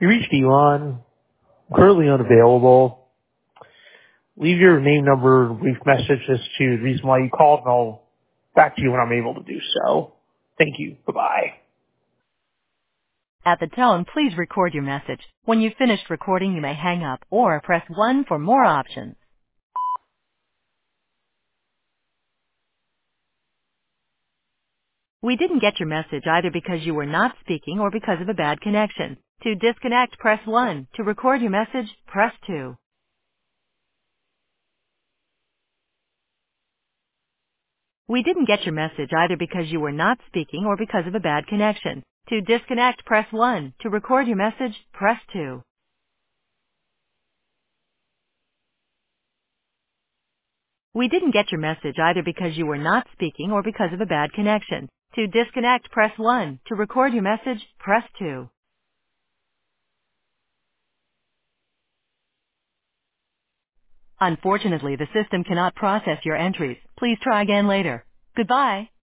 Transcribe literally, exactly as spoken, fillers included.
You reached Elon, currently unavailable. Leave your name, number, and brief message as to the reason why you called, and I'll back to you when I'm able to do so. Thank you. Bye-bye. At the tone, please record your message. When you've finished recording, you may hang up or press one for more options. We didn't get your message either because you were not speaking or because of a bad connection. To disconnect, press one. To record your message, press two. We didn't get your message either because you were not speaking or because of a bad connection. To disconnect, press one. To record your message, press two. We didn't get your message either because you were not speaking or because of a bad connection. To disconnect, press one. To record your message, press two. Unfortunately, the system cannot process your entries. Please try again later. Goodbye.